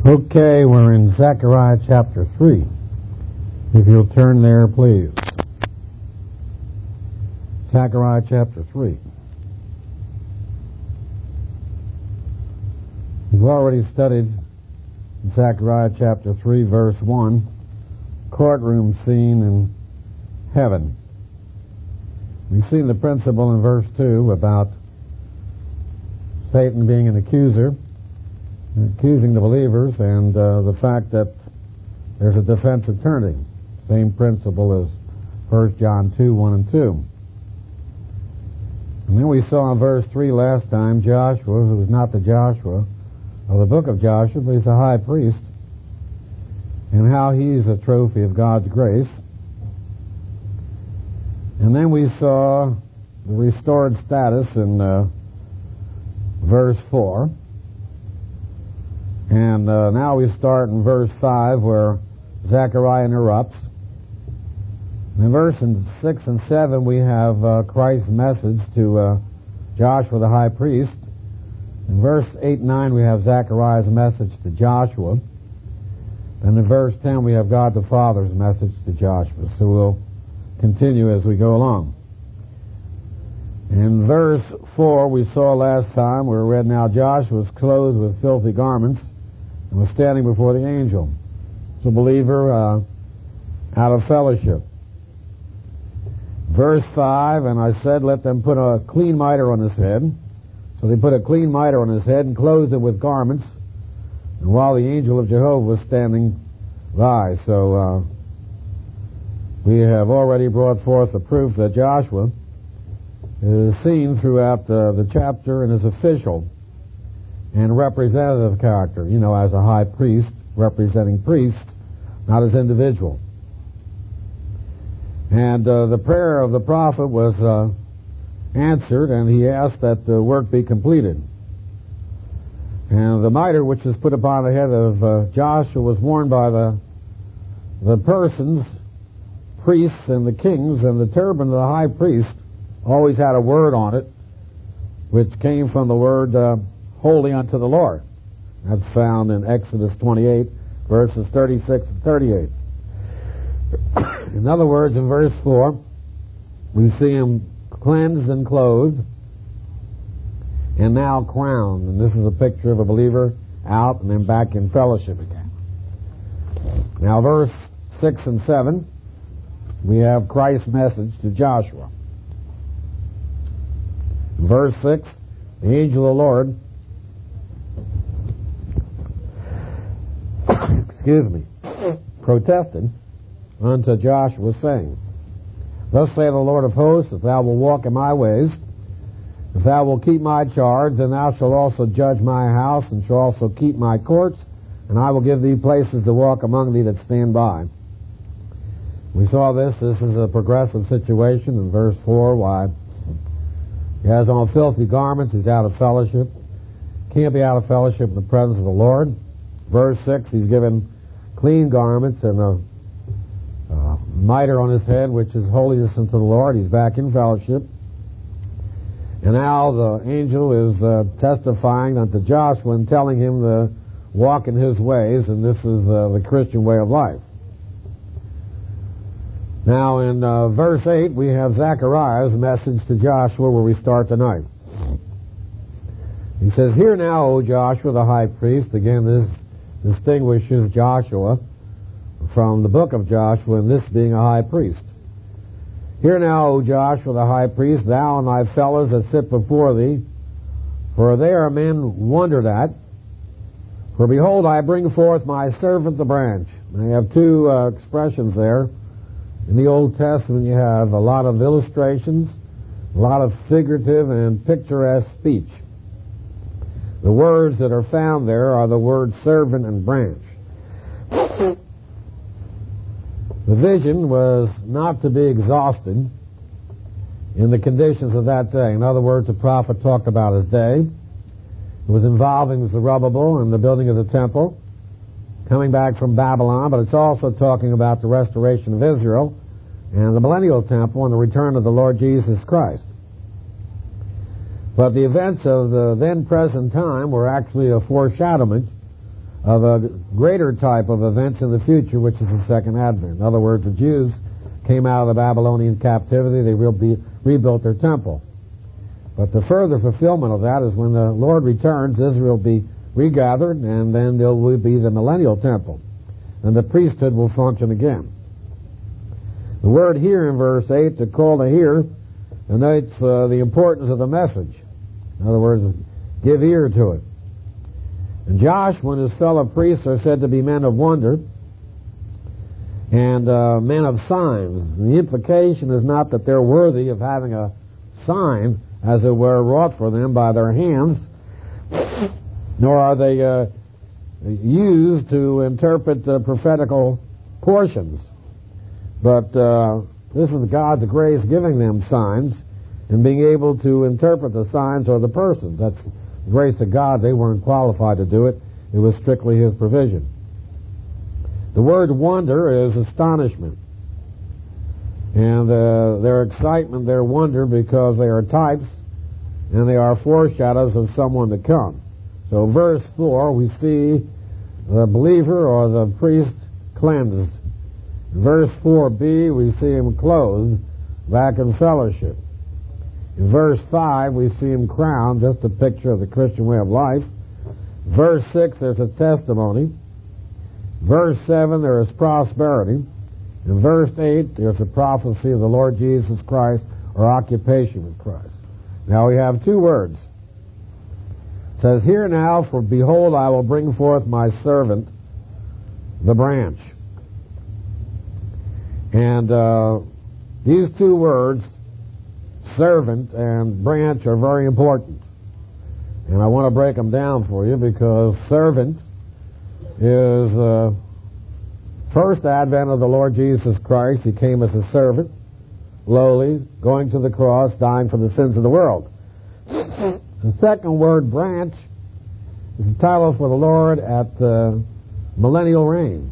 Okay, we're in Zechariah chapter 3. If you'll turn there, please. Zechariah chapter 3. We've already studied Zechariah chapter 3, verse 1, courtroom scene in heaven. We've seen the principle in verse 2 about Satan being an accuser, accusing the believers, and the fact that there's a defense attorney. Same principle as 1 John 2, 1 and 2. And then we saw in verse 3 last time Joshua, who was not the Joshua of the book of Joshua, but he's a high priest, and how he's a trophy of God's grace. And then we saw the restored status in verse 4. And now we start in verse 5 where Zechariah interrupts. In verses 6 and 7 we have Christ's message to Joshua the high priest. In verse 8 and 9 we have Zechariah's message to Joshua. And in verse 10 we have God the Father's message to Joshua. So we'll continue as we go along. In verse 4 we saw last time, we read, now Joshua was clothed with filthy garments and was standing before the angel. It's a believer out of fellowship. Verse 5, and I said, let them put a clean mitre on his head. So they put a clean mitre on his head and clothed him with garments, and while the angel of Jehovah was standing by. So we have already brought forth the proof that Joshua is seen throughout the chapter in his official and representative character, as a high priest, representing priests, not as individual. And the prayer of the prophet was answered, and he asked that the work be completed. And the mitre which is put upon the head of Joshua was worn by the persons, priests and the kings, and the turban of the high priest always had a word on it, which came from the word holy unto the Lord. That's found in Exodus 28, verses 36 and 38. In other words, in verse 4, we see him cleansed and clothed, and now crowned. And this is a picture of a believer out and then back in fellowship again. Now, verse 6 and 7, we have Christ's message to Joshua. Verse 6, the angel of the Lord protested unto Joshua, saying, thus saith the Lord of hosts, if thou wilt walk in my ways, if thou wilt keep my charge, then thou shalt also judge my house, and shalt also keep my courts, and I will give thee places to walk among thee that stand by. We saw this is a progressive situation in verse 4, why he has on filthy garments, he's out of fellowship. Can't be out of fellowship in the presence of the Lord. Verse 6, he's given clean garments and a mitre on his head, which is holiness unto the Lord. He's back in fellowship. And now the angel is testifying unto Joshua and telling him to walk in his ways, and this is the Christian way of life. Now in verse 8 we have Zechariah's message to Joshua, where we start tonight. He says, hear now, O Joshua the high priest. Again, this distinguishes Joshua from the book of Joshua, and this being a high priest. Hear now, O Joshua the high priest, thou and thy fellows that sit before thee, for they are men wondered at. For behold, I bring forth my servant the branch. And I have two expressions there. In the Old Testament you have a lot of illustrations, a lot of figurative and picturesque speech. The words that are found there are the words servant and branch. The vision was not to be exhausted in the conditions of that day. In other words, the prophet talked about his day. It was involving Zerubbabel and the building of the temple, coming back from Babylon, but it's also talking about the restoration of Israel and the millennial temple and the return of the Lord Jesus Christ. But the events of the then present time were actually a foreshadowment of a greater type of events in the future, which is the second advent. In other words, the Jews came out of the Babylonian captivity. They rebuilt their temple. But the further fulfillment of that is when the Lord returns, Israel will be regathered, and then there will be the millennial temple, and the priesthood will function again. The word here in verse 8, to call to hear, denotes the importance of the message. In other words, give ear to it. And Joshua and his fellow priests are said to be men of wonder and men of signs. And the implication is not that they're worthy of having a sign, as it were, wrought for them by their hands, nor are they used to interpret prophetical portions. But this is God's grace giving them signs and being able to interpret the signs or the persons. That's the grace of God. They weren't qualified to do it. It was strictly His provision. The word wonder is astonishment. And their excitement, their wonder, because they are types and they are foreshadows of someone to come. So verse 4, we see the believer or the priest cleansed. In verse 4b, we see him clothed back in fellowship. In verse 5, we see him crowned, just a picture of the Christian way of life. Verse 6, there's a testimony. Verse 7, there is prosperity. In verse 8, there's a prophecy of the Lord Jesus Christ, or occupation with Christ. Now we have two words. It says, "Hear now, for behold, I will bring forth my servant, the branch." And these two words, servant and branch, are very important. And I want to break them down for you, because servant is first advent of the Lord Jesus Christ. He came as a servant, lowly, going to the cross, dying for the sins of the world. The second word, branch, is the title for the Lord at the millennial reign.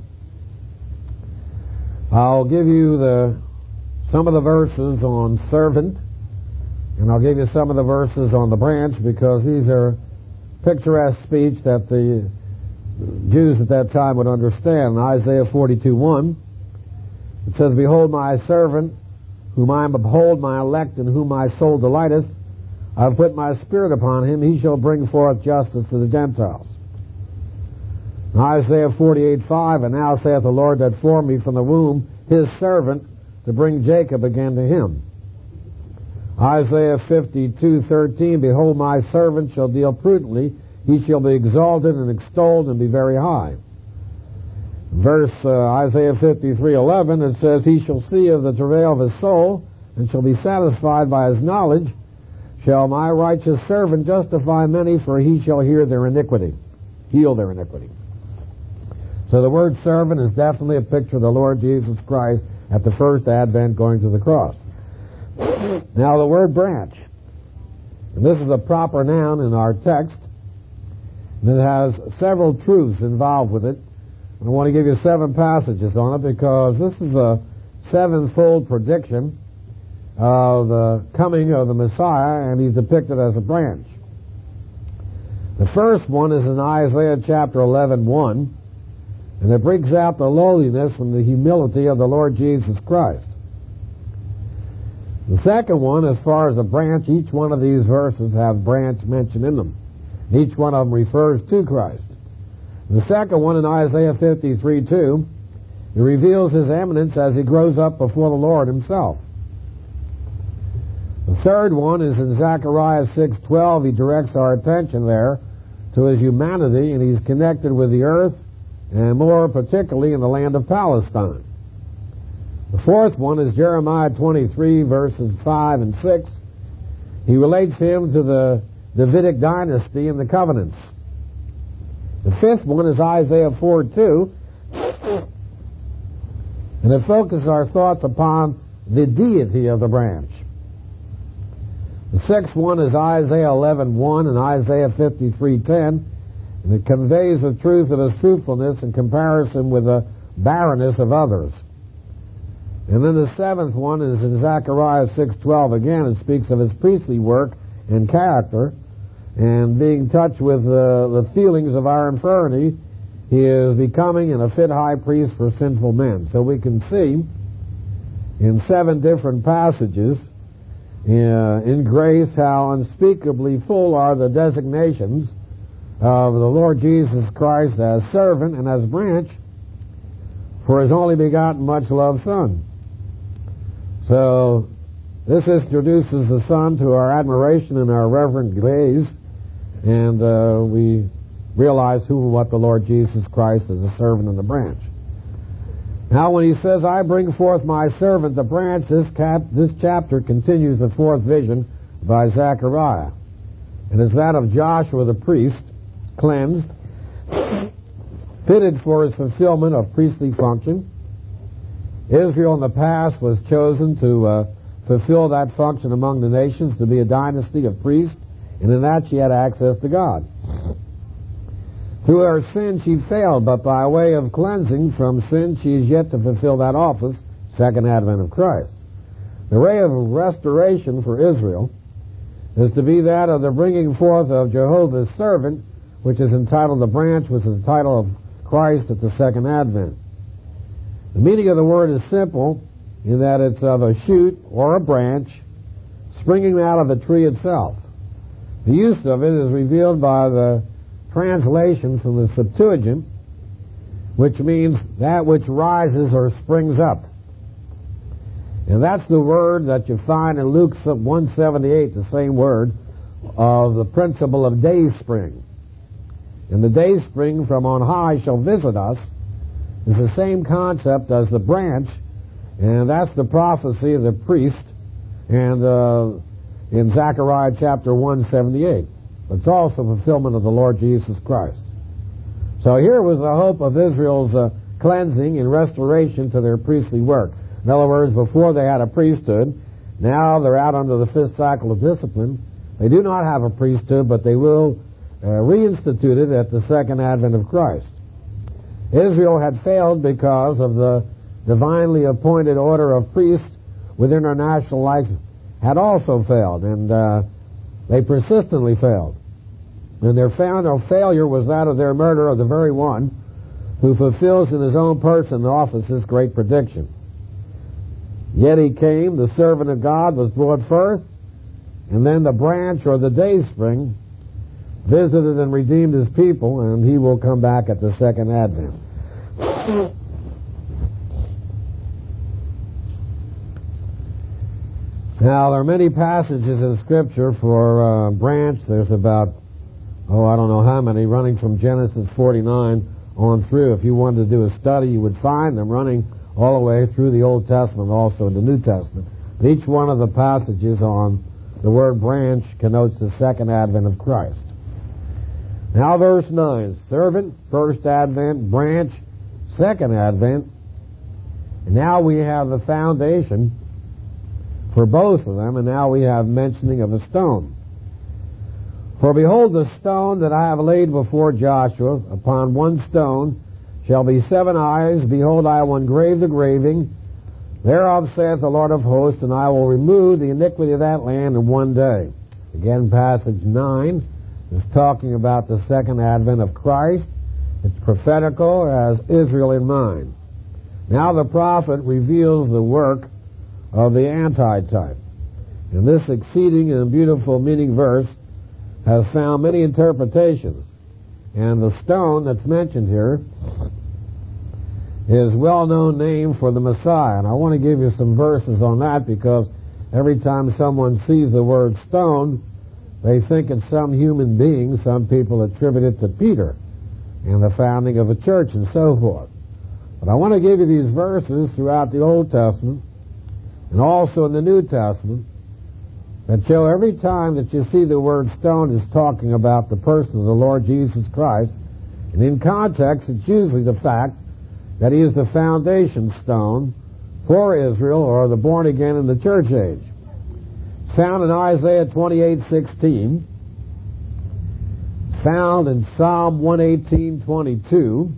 I'll give you some of the verses on servant, and I'll give you some of the verses on the branch, because these are picturesque speech that the Jews at that time would understand. In Isaiah 42:1, it says, "Behold my servant, whom I behold, my elect, in whom my soul delighteth. I have put my spirit upon him. He shall bring forth justice to the Gentiles." In Isaiah 48:5, "And now saith the Lord that formed me from the womb, his servant, to bring Jacob again to him." Isaiah 52:13, "Behold my servant shall deal prudently. He shall be exalted and extolled and be very high." Verse Isaiah 53:11, it says, "He shall see of the travail of his soul, and shall be satisfied by his knowledge. Shall my righteous servant justify many, for he shall heal their iniquity." So the word servant is definitely a picture of the Lord Jesus Christ at the first advent going to the cross. Now the word branch, and this is a proper noun in our text, and it has several truths involved with it. I want to give you 7 passages on it, because this is a 7-fold prediction of the coming of the Messiah, and he's depicted as a branch. The first one is in Isaiah chapter 11:1, and it brings out the lowliness and the humility of the Lord Jesus Christ. The second one, as far as a branch, each one of these verses have branch mentioned in them. Each one of them refers to Christ. The second one, in Isaiah 53:2, it reveals his eminence as he grows up before the Lord himself. The third one is in Zechariah 6:12. He directs our attention there to his humanity, and he's connected with the earth, and more particularly in the land of Palestine. The fourth one is Jeremiah 23, verses 5 and 6. He relates him to the Davidic dynasty and the covenants. The fifth one is Isaiah 4:2, and it focuses our thoughts upon the deity of the branch. The sixth one is Isaiah 11:1 and Isaiah 53:10, and it conveys the truth of his fruitfulness in comparison with the barrenness of others. And then the seventh one is in Zechariah 6:12 again. It speaks of his priestly work and character, and being touched with the feelings of our infirmity, he is becoming a fit high priest for sinful men. So we can see in 7 different passages in grace how unspeakably full are the designations of the Lord Jesus Christ as servant and as branch for his only begotten, much loved Son. So this introduces the Son to our admiration and our reverent gaze, and we realize who and what the Lord Jesus Christ is, a servant and a branch. Now when he says, I bring forth my servant, the branch, this chapter continues the 4th vision by Zechariah. And it's that of Joshua the priest, cleansed, fitted for his fulfillment of priestly function. Israel in the past was chosen to fulfill that function among the nations, to be a dynasty of priests, and in that she had access to God. Through her sin she failed, but by way of cleansing from sin she is yet to fulfill that office, second advent of Christ. The way of restoration for Israel is to be that of the bringing forth of Jehovah's servant, which is entitled the branch, which is the title of Christ at the second advent. The meaning of the word is simple in that it's of a shoot or a branch springing out of the tree itself. The use of it is revealed by the translation from the Septuagint, which means that which rises or springs up. And that's the word that you find in Luke 178, the same word, of the principle of day spring. And the day spring from on high shall visit us is the same concept as the branch, and that's the prophecy of the priest and in Zechariah chapter 178. It's also fulfillment of the Lord Jesus Christ. So here was the hope of Israel's cleansing and restoration to their priestly work. In other words, before they had a priesthood, now they're out under the 5th cycle of discipline. They do not have a priesthood, but they will reinstitute it at the second advent of Christ. Israel had failed because of the divinely appointed order of priests within our national life had also failed, and they persistently failed. And their failure was that of their murder of the very one who fulfills in his own person the office this great prediction. Yet he came, the servant of God was brought forth, and then the branch or the dayspring visited and redeemed his people, and he will come back at the second advent. Now, there are many passages in Scripture for branch. There's about, I don't know how many, running from Genesis 49 on through. If you wanted to do a study, you would find them running all the way through the Old Testament, also in the New Testament. But each one of the passages on the word branch connotes the second advent of Christ. Now, verse 9, servant, first advent, branch, second advent. And now we have the foundation for both of them, and now we have mentioning of a stone. For behold, the stone that I have laid before Joshua, upon one stone shall be 7 eyes. Behold, I will engrave the graving. Thereof saith the Lord of hosts, and I will remove the iniquity of that land in one day. Again, passage 9 is talking about the second advent of Christ. It's prophetical, as Israel in mind. Now the prophet reveals the work of the antitype. And this exceeding and beautiful meaning verse has found many interpretations. And the stone that's mentioned here is a well-known name for the Messiah. And I want to give you some verses on that, because every time someone sees the word stone, they think it's some human being. Some people attribute it to Peter and the founding of a church and so forth. But I want to give you these verses throughout the Old Testament and also in the New Testament that show every time that you see the word stone is talking about the person of the Lord Jesus Christ. And in context, it's usually the fact that he is the foundation stone for Israel, or the born again in the church age. It's found in Isaiah 28:16. It's found in Psalm 118:22.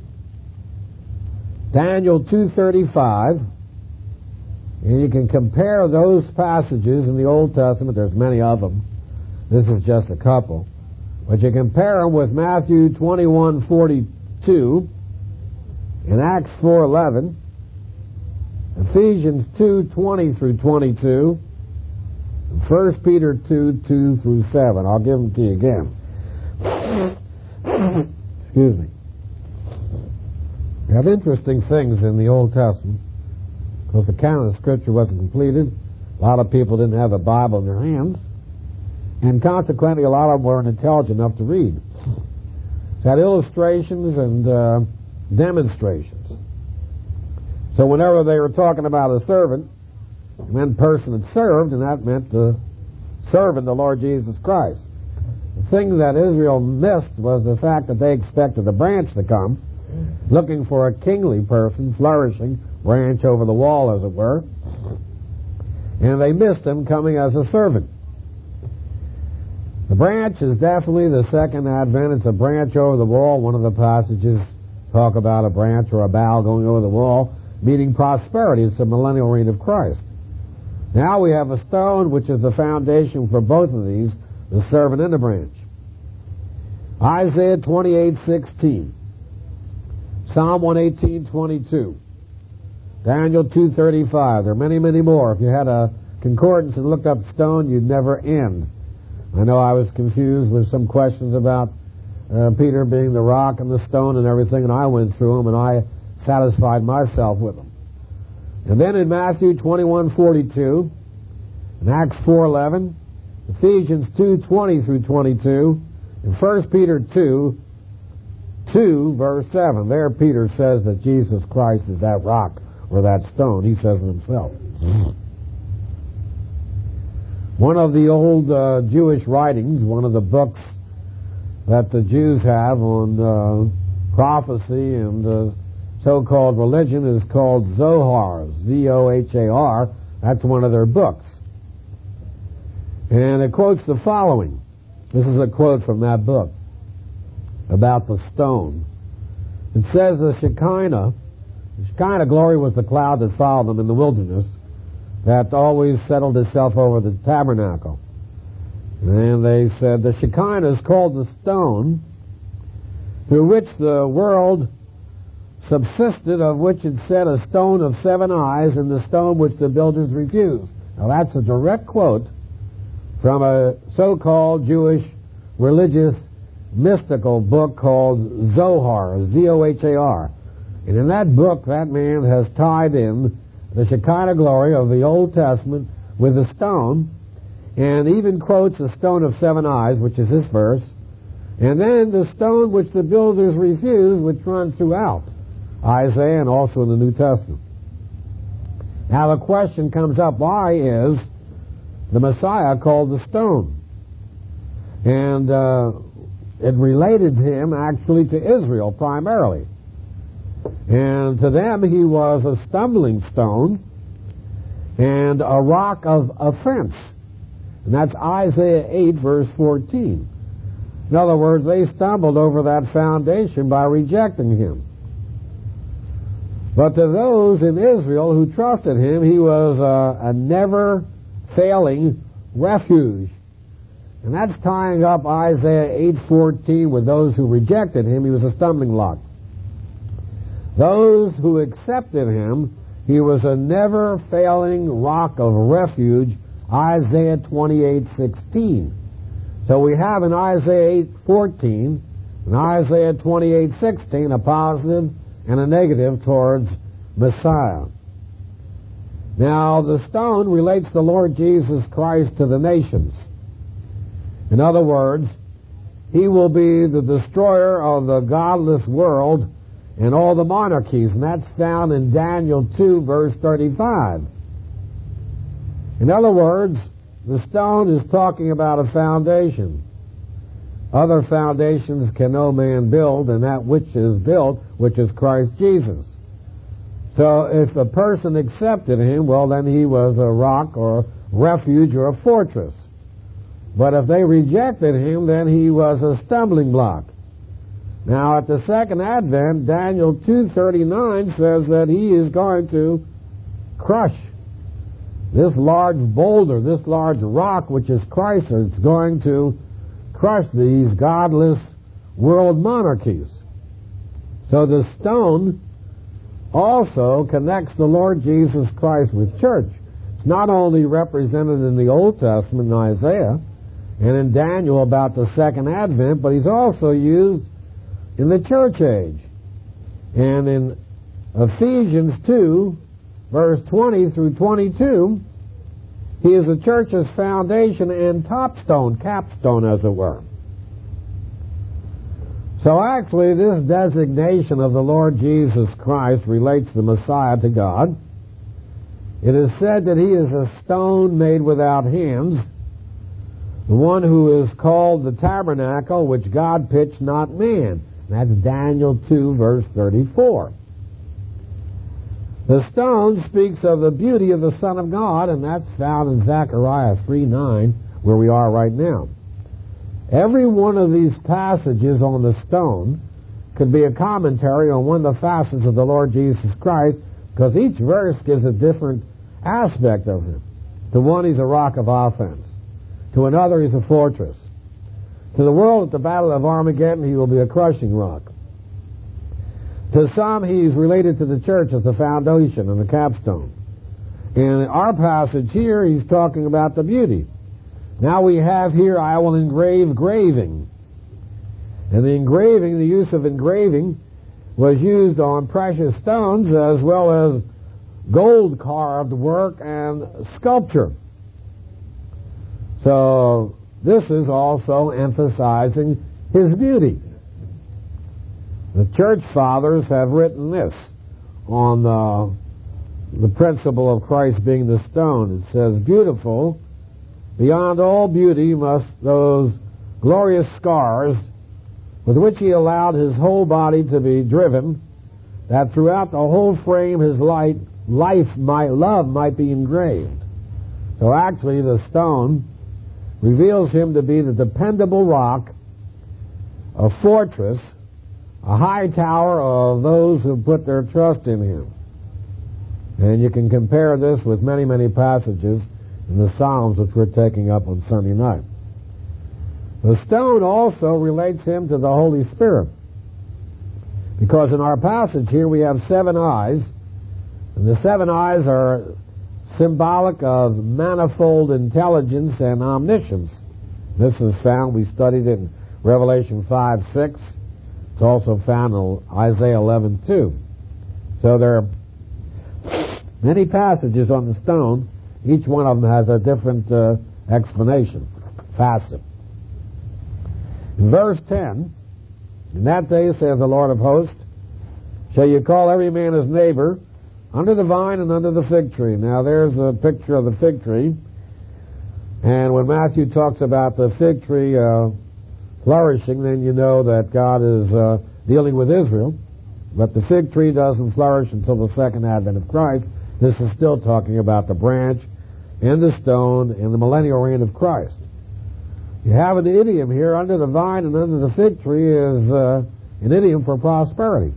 Daniel 2:35. And you can compare those passages in the Old Testament. There's many of them. This is just a couple. But you compare them with Matthew 21:42 in Acts 4:11, Ephesians 2:20 through 22, and 1 Peter 2:2 through 7. I'll give them to you again. Excuse me. We have interesting things in the Old Testament because the canon of Scripture wasn't completed. A lot of people didn't have the Bible in their hands, and consequently a lot of them weren't intelligent enough to read. It had illustrations and demonstrations. So whenever they were talking about a servant, it meant person that served, and that meant the servant, the Lord Jesus Christ. The thing that Israel missed was the fact that they expected a branch to come, looking for a kingly person, flourishing branch over the wall, as it were, and they missed him coming as a servant. The branch is definitely the second advent. It's a branch over the wall. One of the passages talk about a branch or a bough going over the wall, meaning prosperity. It's the millennial reign of Christ. Now we have a stone, which is the foundation for both of these, the servant and the branch. Isaiah 28:16, Psalm 118:22, Daniel 2:35. There are many, many more. If you had a concordance and looked up stone, you'd never end. I know I was confused with some questions about Peter being the rock and the stone and everything, and I went through them and I satisfied myself with them. And then in Matthew 21:42, in Acts 4:11, Ephesians 2:20 through 22, and 1 Peter 2 verse 7. There Peter says that Jesus Christ is that rock or that stone. He says it himself. One of the old Jewish writings, one of the books that the Jews have on prophecy and so-called religion, is called Zohar, Z-O-H-A-R. That's one of their books. And it quotes the following. This is a quote from that book about the stone. It says the Shekinah glory was the cloud that followed them in the wilderness, that always settled itself over the tabernacle. And they said the Shekinah is called the stone through which the world subsisted, of which it said a stone of 7 eyes, and the stone which the builders refused. Now that's a direct quote from a so-called Jewish religious mystical book called Zohar, Z-O-H-A-R. And in that book, that man has tied in the Shekinah glory of the Old Testament with the stone, and even quotes the stone of 7 eyes, which is this verse, and then the stone which the builders refused, which runs throughout Isaiah and also in the New Testament. Now the question comes up, why is the Messiah called the stone? And it related him actually to Israel primarily. And to them he was a stumbling stone and a rock of offense. And that's Isaiah 8 verse 14. In other words, they stumbled over that foundation by rejecting him. But to those in Israel who trusted him, he was a never-failing refuge. And that's tying up Isaiah 8:14 with those who rejected him. He was a stumbling block. Those who accepted him, he was a never-failing rock of refuge, Isaiah 28:16. So we have in Isaiah 8:14 and Isaiah 28:16 a positive and a negative towards Messiah. Now, the stone relates the Lord Jesus Christ to the nations. In other words, he will be the destroyer of the godless world and all the monarchies, and that's found in Daniel 2, verse 35. In other words, the stone is talking about a foundation. Other foundations can no man build, and that which is built, which is Christ Jesus. So if a person accepted him, well, then he was a rock or refuge or a fortress. But if they rejected him, then he was a stumbling block. Now, at the second advent, Daniel 2:39 says that he is going to crush this large boulder, this large rock, which is Christ. It's going to crush these godless world monarchies. So the stone also connects the Lord Jesus Christ with church. It's not only represented in the Old Testament in Isaiah and in Daniel about the second advent, but he's also used in the church age. And in Ephesians 2, verse 20 through 22, he is the church's foundation and topstone, capstone, as it were. So actually, this designation of the Lord Jesus Christ relates the Messiah to God. It is said that he is a stone made without hands, the one who is called the tabernacle, which God pitched, not man. That's Daniel 2, verse 34. The stone speaks of the beauty of the Son of God, and that's found in Zechariah 3:9, where we are right now. Every one of these passages on the stone could be a commentary on one of the facets of the Lord Jesus Christ, because each verse gives a different aspect of him. To one, he's a rock of offense. To another, he's a fortress. To the world at the Battle of Armageddon, he will be a crushing rock. To some, he's related to the church as the foundation and the capstone. In our passage here, he's talking about the beauty. Now we have here, I will engrave graving. And the engraving, the use of engraving, was used on precious stones as well as gold carved work and sculpture. So this is also emphasizing his beauty. The church fathers have written this on the principle of Christ being the stone. It says, beautiful, beyond all beauty must those glorious scars with which he allowed his whole body to be driven, that throughout the whole frame his love might be engraved. So actually the stone reveals him to be the dependable rock, a fortress, a high tower of those who put their trust in him. And you can compare this with many, many passages in the Psalms which we're taking up on Sunday night. The stone also relates him to the Holy Spirit, because in our passage here we have 7 eyes, and the 7 eyes are symbolic of manifold intelligence and omniscience. This is found, we studied it in Revelation 5:6. It's also found in Isaiah 11:2. So there are many passages on the stone. Each one of them has a different explanation, facet. In verse 10, in that day, saith the Lord of hosts, shall you call every man his neighbor under the vine and under the fig tree. Now there's a picture of the fig tree. And when Matthew talks about the fig tree flourishing, then you know that God is dealing with Israel. But the fig tree doesn't flourish until the second advent of Christ. This is still talking about the branch and the stone and the millennial reign of Christ. You have an idiom here, under the vine and under the fig tree is an idiom for prosperity.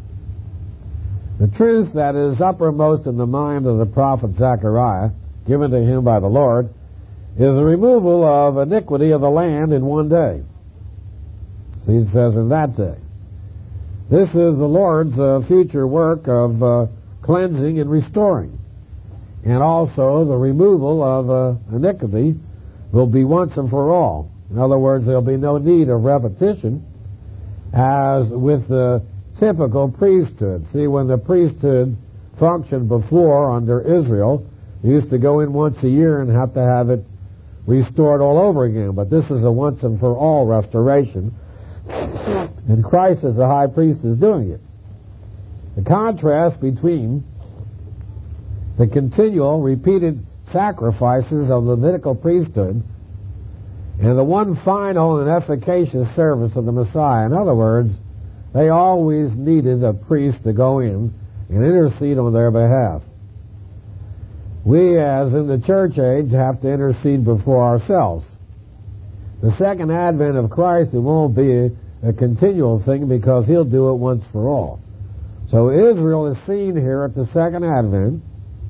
The truth that is uppermost in the mind of the prophet Zechariah, given to him by the Lord, is the removal of iniquity of the land in one day. See, it says in that day. This is the Lord's future work of cleansing and restoring. And also the removal of iniquity will be once and for all. In other words, there'll be no need of repetition as with the typical priesthood. See, when the priesthood functioned before under Israel, they used to go in once a year and have to have it restored all over again. But this is a once and for all restoration. And Christ as the high priest is doing it. The contrast between the continual, repeated sacrifices of the Levitical priesthood and the one final and efficacious service of the Messiah. In other words, they always needed a priest to go in and intercede on their behalf. We, as in the church age, have to intercede before ourselves. The second advent of Christ, it won't be a continual thing because he'll do it once for all. So Israel is seen here at the second advent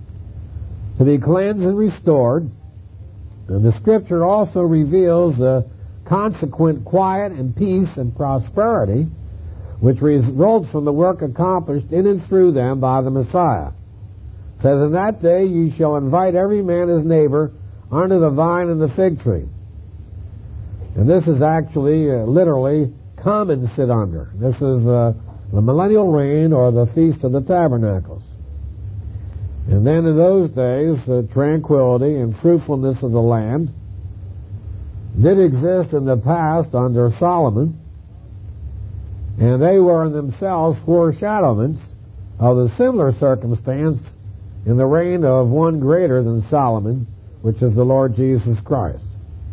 to be cleansed and restored. And the Scripture also reveals the consequent quiet and peace and prosperity which results from the work accomplished in and through them by the Messiah. It says, in that day ye shall invite every man his neighbor unto the vine and the fig tree. And this is actually, literally, come and sit under. This is the millennial reign, or the Feast of the Tabernacles. And then in those days, tranquility and fruitfulness of the land did exist in the past under Solomon, and they were in themselves foreshadowments of the similar circumstance in the reign of one greater than Solomon, which is the Lord Jesus Christ.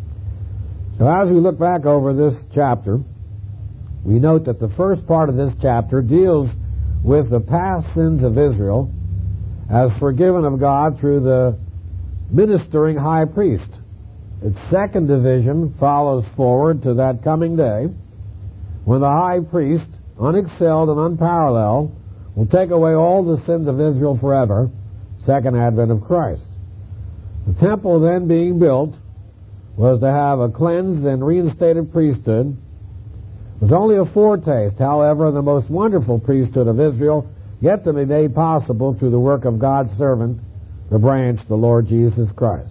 So as we look back over this chapter, we note that the first part of this chapter deals with the past sins of Israel as forgiven of God through the ministering high priest. Its second division follows forward to that coming day when the high priest, unexcelled and unparalleled, will take away all the sins of Israel forever, second advent of Christ. The temple then being built was to have a cleansed and reinstated priesthood. It was only a foretaste, however, of the most wonderful priesthood of Israel, yet to be made possible through the work of God's servant, the branch, the Lord Jesus Christ.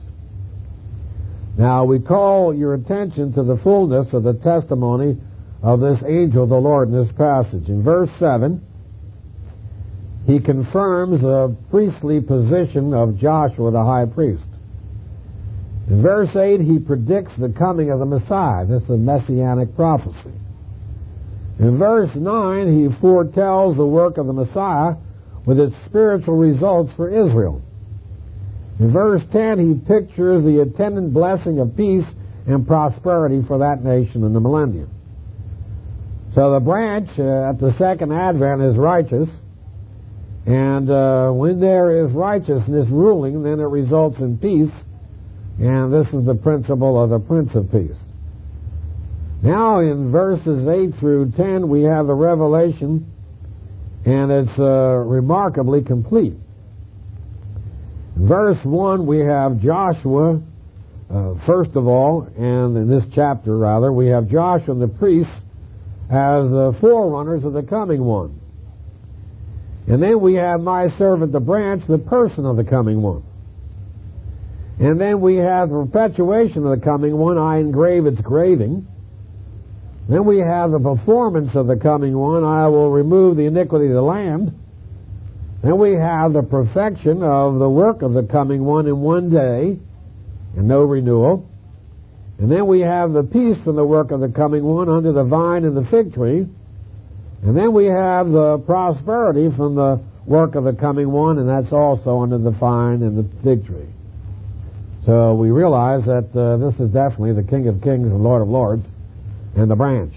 Now, we call your attention to the fullness of the testimony of this angel of the Lord in this passage. In verse 7, he confirms the priestly position of Joshua the high priest. In verse 8, he predicts the coming of the Messiah. This is a messianic prophecy. In verse 9, he foretells the work of the Messiah with its spiritual results for Israel. In verse 10, he pictures the attendant blessing of peace and prosperity for that nation in the millennium. So the branch at the second advent is righteous, and when there is righteousness ruling, then it results in peace, and this is the principle of the Prince of Peace. Now in verses 8 through 10 we have the revelation, and it's remarkably complete. In verse 1 we have Joshua, first of all, and in this chapter rather, we have Joshua and the priests as the forerunners of the coming one. And then we have my servant the branch, the person of the coming one. And then we have the perpetuation of the coming one, I engrave its graving. Then we have the performance of the coming one, I will remove the iniquity of the land. Then we have the perfection of the work of the coming one in one day, and no renewal. And then we have the peace from the work of the coming one under the vine and the fig tree. And then we have the prosperity from the work of the coming one, and that's also under the vine and the fig tree. So we realize that this is definitely the King of Kings and Lord of Lords, and the branch.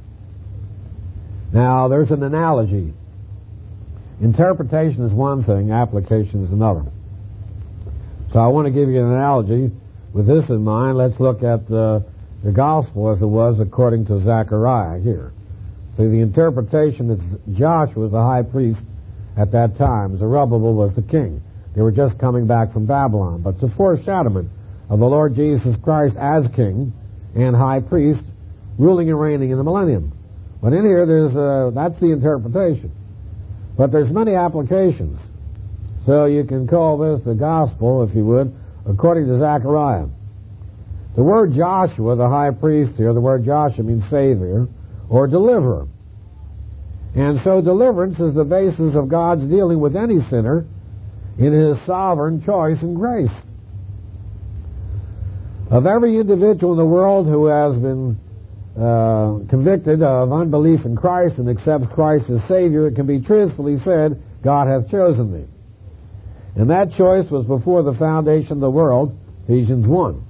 Now, there's an analogy. Interpretation is one thing, application is another. So I want to give you an analogy. With this in mind, let's look at the gospel as it was according to Zechariah here. See, the interpretation that Joshua was the high priest at that time. Zerubbabel was the king. They were just coming back from Babylon. But it's a foreshadowment of the Lord Jesus Christ as king and high priest, ruling and reigning in the millennium. But in here, that's the interpretation. But there's many applications. So you can call this the gospel, if you would, according to Zechariah. The word Joshua, the high priest here, the word Joshua means savior or deliverer. And so deliverance is the basis of God's dealing with any sinner in his sovereign choice and grace. Of every individual in the world who has been convicted of unbelief in Christ and accepts Christ as Savior, it can be truthfully said, God hath chosen me. And that choice was before the foundation of the world, Ephesians 1.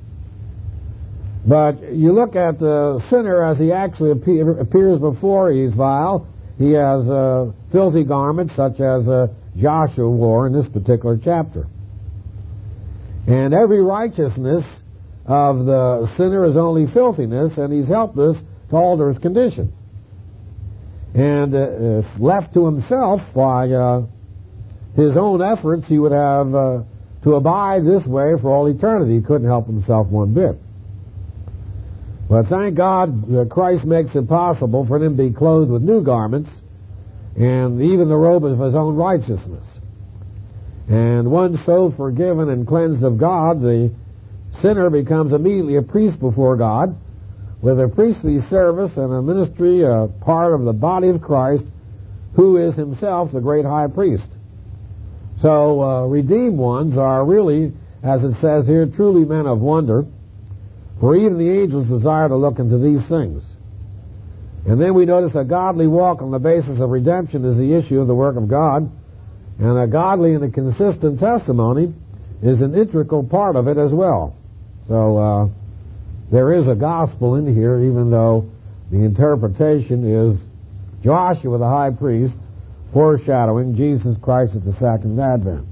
But you look at the sinner as he actually appears before. He's vile. He has filthy garments such as Joshua wore in this particular chapter. And every righteousness of the sinner is only filthiness, and he's helpless to alter his condition. And if left to himself, by his own efforts, he would have to abide this way for all eternity. He couldn't help himself one bit. But thank God that Christ makes it possible for them to be clothed with new garments and even the robe of his own righteousness. And once so forgiven and cleansed of God, the sinner becomes immediately a priest before God with a priestly service and a ministry, a part of the body of Christ, who is himself the great high priest. So redeemed ones are really, as it says here, truly men of wonder, for even the angels desire to look into these things. And then we notice a godly walk on the basis of redemption is the issue of the work of God, and a godly and a consistent testimony is an integral part of it as well. So there is a gospel in here, even though the interpretation is Joshua the high priest foreshadowing Jesus Christ at the second advent.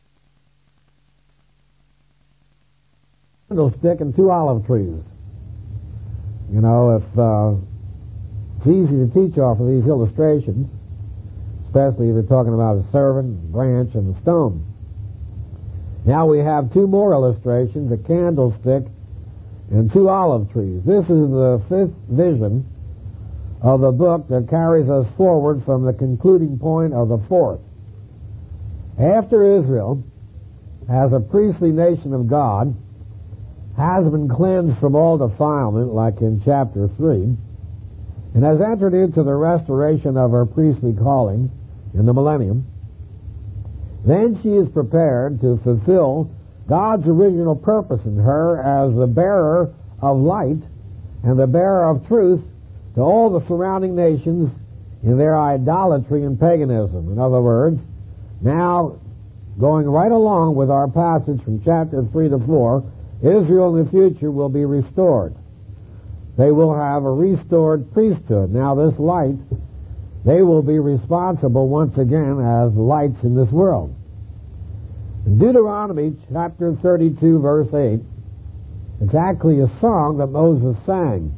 Candlestick and 2 olive trees. You know, it's easy to teach off of these illustrations, especially if you're talking about a servant, a branch, and a stone. Now we have 2 more illustrations, a candlestick and 2 olive trees. This is the 5th vision of the book that carries us forward from the concluding point of the 4th. After Israel, as a priestly nation of God, has been cleansed from all defilement, like in chapter 3, and has entered into the restoration of her priestly calling in the millennium, then she is prepared to fulfill God's original purpose in her as the bearer of light and the bearer of truth to all the surrounding nations in their idolatry and paganism. In other words, now going right along with our passage from chapter 3 to 4, Israel in the future will be restored. They will have a restored priesthood. Now this light, they will be responsible once again as lights in this world. In Deuteronomy chapter 32 verse 8, it's actually a song that Moses sang.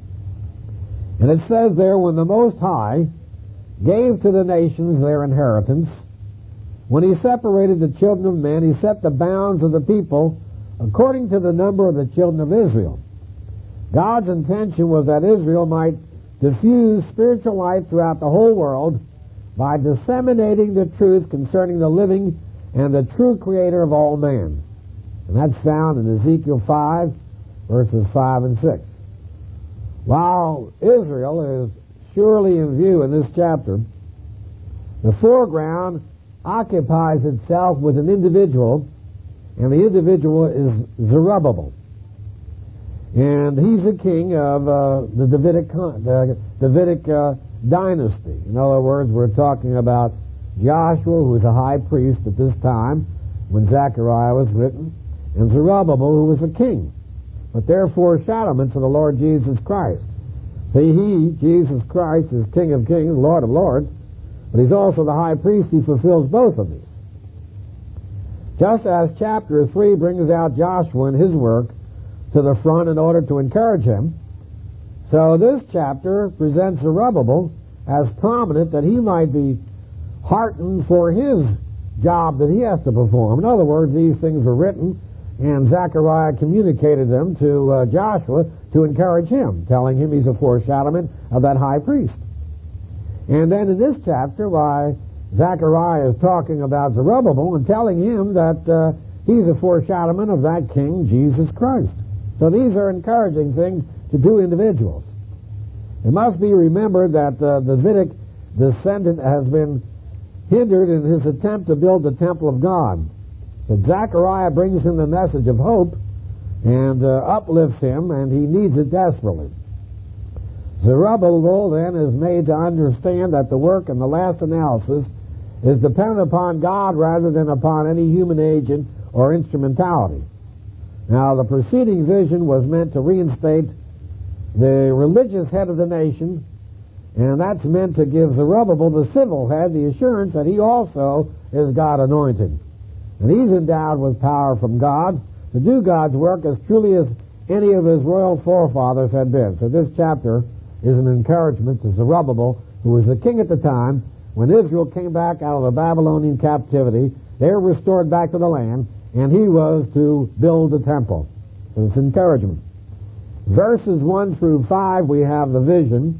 And it says there, when the Most High gave to the nations their inheritance, when he separated the children of men, he set the bounds of the people according to the number of the children of Israel. God's intention was that Israel might diffuse spiritual life throughout the whole world by disseminating the truth concerning the living and the true creator of all man. And that's found in Ezekiel 5, verses 5 and 6. While Israel is surely in view in this chapter, the foreground occupies itself with an individual, and the individual is Zerubbabel. And he's the king of the Davidic dynasty. In other words, we're talking about Joshua, who was a high priest at this time when Zechariah was written, and Zerubbabel, who was a king. But they're foreshadowments of the Lord Jesus Christ. See, he, Jesus Christ, is King of kings, Lord of lords, but he's also the high priest. He fulfills both of these. Just as chapter 3 brings out Joshua and his work to the front in order to encourage him, so this chapter presents Zerubbabel as prominent that he might be heartened for his job that he has to perform. In other words, these things were written, and Zechariah communicated them to Joshua to encourage him, telling him he's a foreshadowment of that high priest. And then in this chapter, Zechariah is talking about Zerubbabel and telling him that he's a foreshadowment of that king, Jesus Christ. So these are encouraging things to 2 individuals. It must be remembered that the Davidic descendant has been hindered in his attempt to build the temple of God. So Zechariah brings him the message of hope and uplifts him, and he needs it desperately. Zerubbabel then is made to understand that the work in the last analysis is dependent upon God rather than upon any human agent or instrumentality. Now, the preceding vision was meant to reinstate the religious head of the nation, and that's meant to give Zerubbabel, the civil head, the assurance that he also is God anointed. And he's endowed with power from God to do God's work as truly as any of his royal forefathers had been. So this chapter is an encouragement to Zerubbabel, who was the king at the time. When Israel came back out of the Babylonian captivity, they were restored back to the land, and he was to build the temple. So it's encouragement. Verses 1 through 5, we have the vision.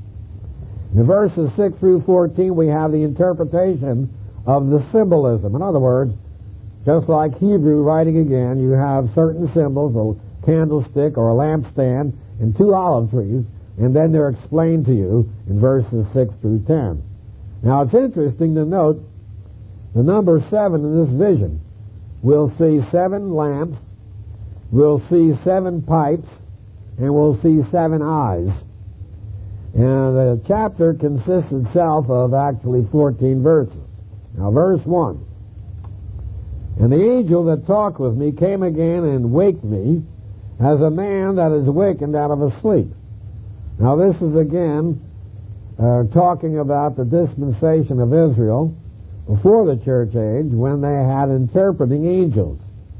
In verses 6 through 14, we have the interpretation of the symbolism. In other words, just like Hebrew writing again, you have certain symbols, a candlestick or a lampstand, and 2 olive trees, and then they're explained to you in verses 6 through 10. Now, it's interesting to note the number 7 in this vision. We'll see 7 lamps, we'll see 7 pipes, and we'll see 7 eyes. And the chapter consists itself of actually 14 verses. Now, verse 1. And the angel that talked with me came again and waked me as a man that is wakened out of a sleep. Now, this is again talking about the dispensation of Israel before the church age when they had interpreting angels.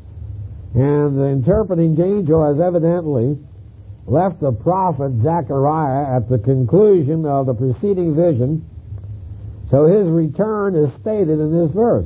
And the interpreting angel has evidently left the prophet Zechariah at the conclusion of the preceding vision, so his return is stated in this verse.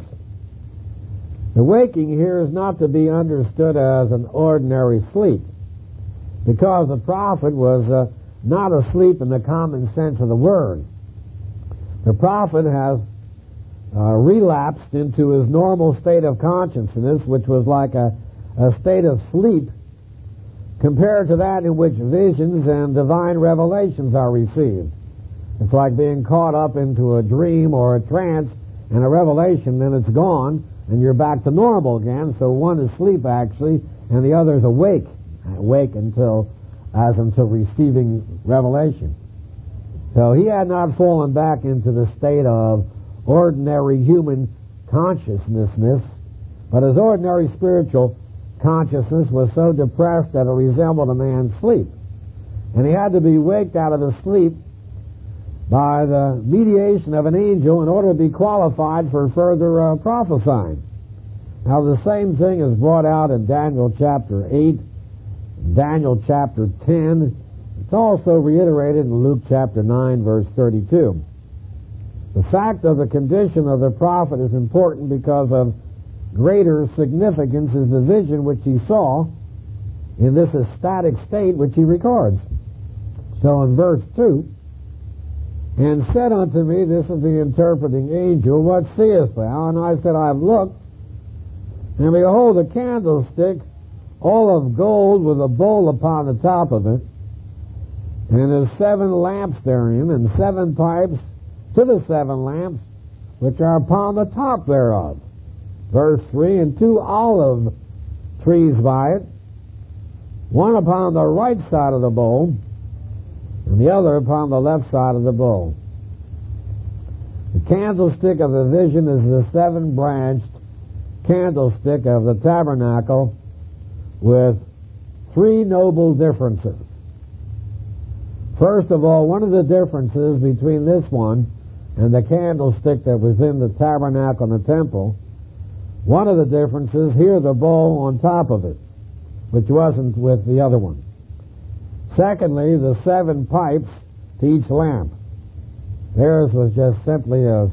The waking here is not to be understood as an ordinary sleep, because the prophet was not asleep in the common sense of the word. The prophet has relapsed into his normal state of consciousness, which was like a state of sleep, compared to that in which visions and divine revelations are received. It's like being caught up into a dream or a trance and a revelation, then it's gone, and you're back to normal again. So one is asleep, actually, and the other is awake until receiving revelation. So he had not fallen back into the state of ordinary human consciousness, but his ordinary spiritual consciousness was so depressed that it resembled a man's sleep. And he had to be waked out of his sleep by the mediation of an angel in order to be qualified for further prophesying. Now, the same thing is brought out in Daniel chapter 8, Daniel chapter 10. It's also reiterated in Luke chapter 9, verse 32. The fact of the condition of the prophet is important because of greater significance is the vision which he saw in this ecstatic state which he records. So in verse 2, and said unto me, this is the interpreting angel, what seest thou? And I said, I have looked, and behold, a candlestick, all of gold, with a bowl upon the top of it, and there's 7 lamps therein, and 7 pipes to the 7 lamps, which are upon the top thereof. Verse 3, and 2 olive trees by it, one upon the right side of the bowl, and the other upon the left side of the bowl. The candlestick of the vision is the 7-branched candlestick of the tabernacle with 3 noble differences. First of all, one of the differences between this one and the candlestick that was in the tabernacle and the temple, one of the differences, here the bowl on top of it, which wasn't with the other one. Secondly, the 7 pipes to each lamp. Theirs was just simply a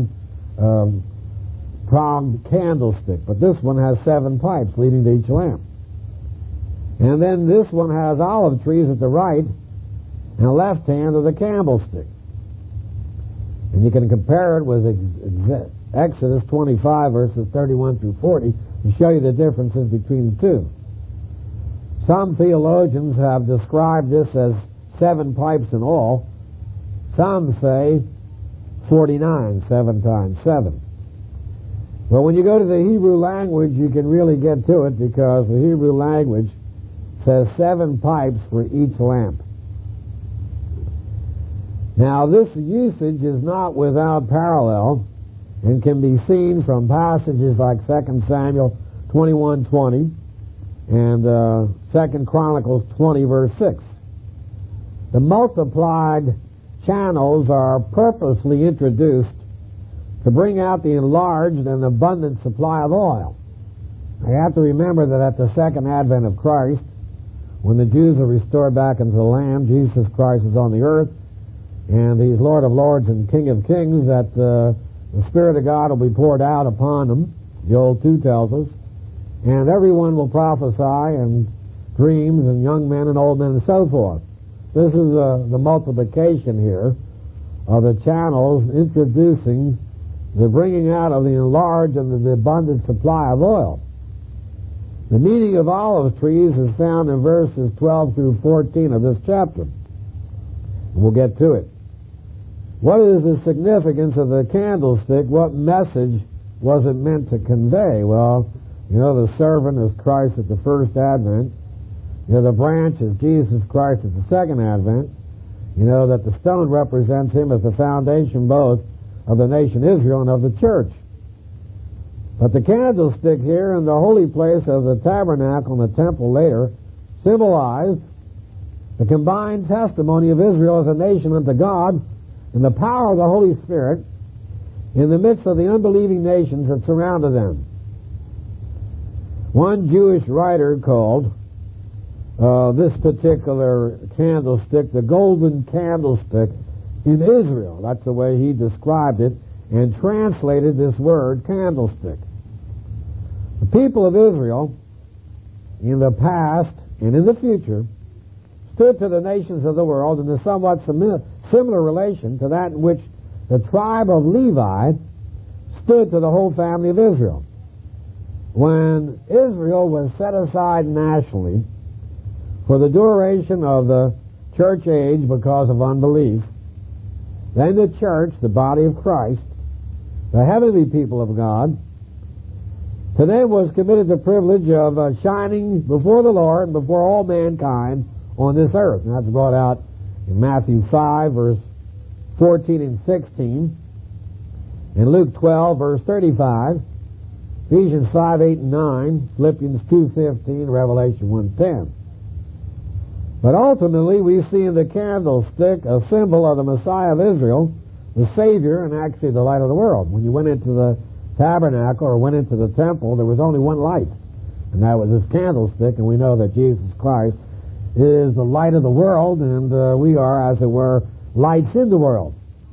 7-pronged candlestick, but this one has 7 pipes leading to each lamp. And then this one has olive trees at the right and left hand of the candlestick. And you can compare it with Exodus 25, verses 31 through 40, to show you the differences between the two. Some theologians have described this as 7 pipes in all. Some say 49, 7 times 7. Well, when you go to the Hebrew language, you can really get to it, because the Hebrew language says 7 pipes for each lamp. Now, this usage is not without parallel and can be seen from passages like 2 Samuel 21:20 and 2 Chronicles 20, verse 6. The multiplied channels are purposely introduced to bring out the enlarged and abundant supply of oil. You have to remember that at the second advent of Christ, when the Jews are restored back into the land, Jesus Christ is on the earth, and He's Lord of Lords and King of Kings, that the Spirit of God will be poured out upon them, Joel 2 tells us, and everyone will prophesy and streams and young men and old men and so forth. This is the multiplication here of the channels introducing the bringing out of the enlarged and the abundant supply of oil. The meaning of olive trees is found in verses 12 through 14 of this chapter. We'll get to it. What is the significance of the candlestick? What message was it meant to convey? Well, you know, the servant is Christ at the first advent. You know, the branch is Jesus Christ at the second advent. You know that the stone represents him as the foundation both of the nation Israel and of the church. But the candlestick here in the holy place of the tabernacle and the temple later symbolized the combined testimony of Israel as a nation unto God and the power of the Holy Spirit in the midst of the unbelieving nations that surrounded them. One Jewish writer called this particular candlestick the golden candlestick in Israel. That's the way he described it and translated this word candlestick. The people of Israel in the past and in the future stood to the nations of the world in a somewhat similar relation to that in which the tribe of Levi stood to the whole family of Israel. When Israel was set aside nationally for the duration of the church age because of unbelief, then the church, the body of Christ, the heavenly people of God, to them was committed the privilege of shining before the Lord and before all mankind on this earth. And that's brought out in Matthew 5, verse 14 and 16, in Luke 12, verse 35, Ephesians 5, 8, and 9, Philippians 2:15, Revelation 1:10. But ultimately, we see in the candlestick a symbol of the Messiah of Israel, the Savior, and actually the light of the world. When you went into the tabernacle or went into the temple, there was only one light, and that was this candlestick, and we know that Jesus Christ is the light of the world, and we are, as it were, lights in the world.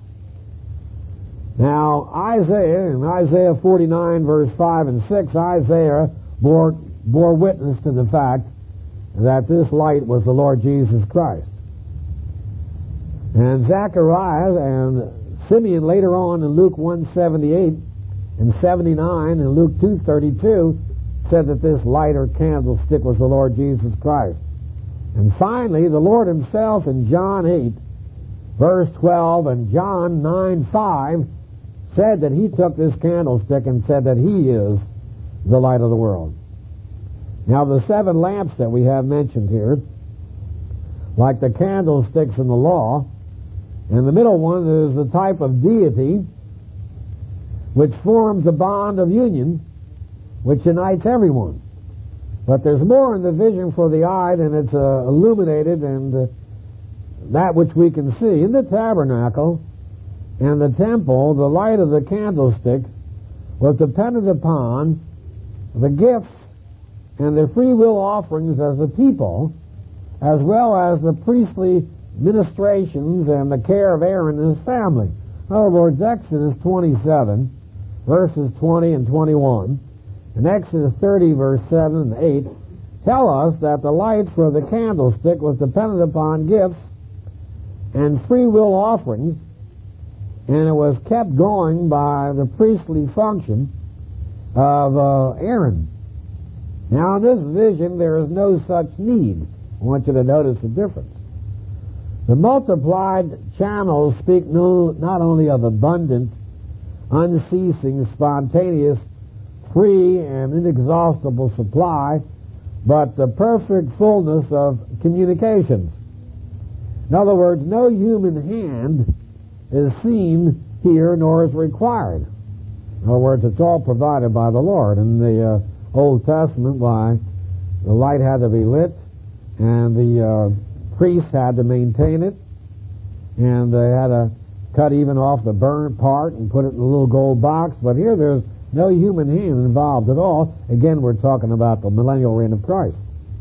Now, Isaiah, in Isaiah 49, verse 5 and 6, Isaiah bore witness to the fact that this light was the Lord Jesus Christ. And Zechariah and Simeon later on in Luke 1:78 and 79 and Luke 2:32 said that this light or candlestick was the Lord Jesus Christ. And finally, the Lord himself in John 8, verse 12, and John 9:5 said that he took this candlestick and said that he is the light of the world. Now, the 7 lamps that we have mentioned here, like the candlesticks in the law, and the middle one is the type of deity which forms a bond of union which unites everyone. But there's more in the vision for the eye than it's illuminated and that which we can see. In the tabernacle and the temple, the light of the candlestick was dependent upon the gifts and the free will offerings of the people, as well as the priestly ministrations and the care of Aaron and his family. In other words, Exodus 27, verses 20 and 21, and Exodus 30, verse 7 and 8, tell us that the light for the candlestick was dependent upon gifts and free will offerings, and it was kept going by the priestly function of Aaron. Now, in this vision, there is no such need. I want you to notice the difference. The multiplied channels speak not only of abundant, unceasing, spontaneous, free, and inexhaustible supply, but the perfect fullness of communications. In other words, no human hand is seen here nor is required. In other words, it's all provided by the Lord. In the Old Testament, why, the light had to be lit, and the priests had to maintain it, and they had to cut even off the burnt part and put it in a little gold box. But here there's no human hand involved at all. Again, we're talking about the millennial reign of Christ.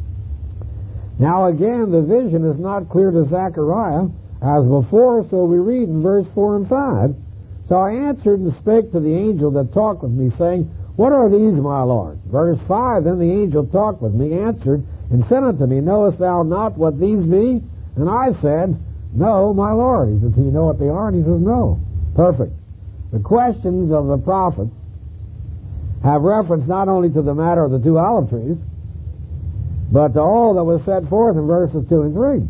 Now again, the vision is not clear to Zechariah as before, so we read in verse 4 and 5. So I answered and spake to the angel that talked with me, saying, What are these, my Lord? Verse 5, Then the angel talked with me, answered, and said unto me, Knowest thou not what these be? And I said, No, my Lord. He says, Do you know what they are? And he says, No. Perfect. The questions of the prophet have reference not only to the matter of the two olive trees, but to all that was set forth in verses 2 and 3.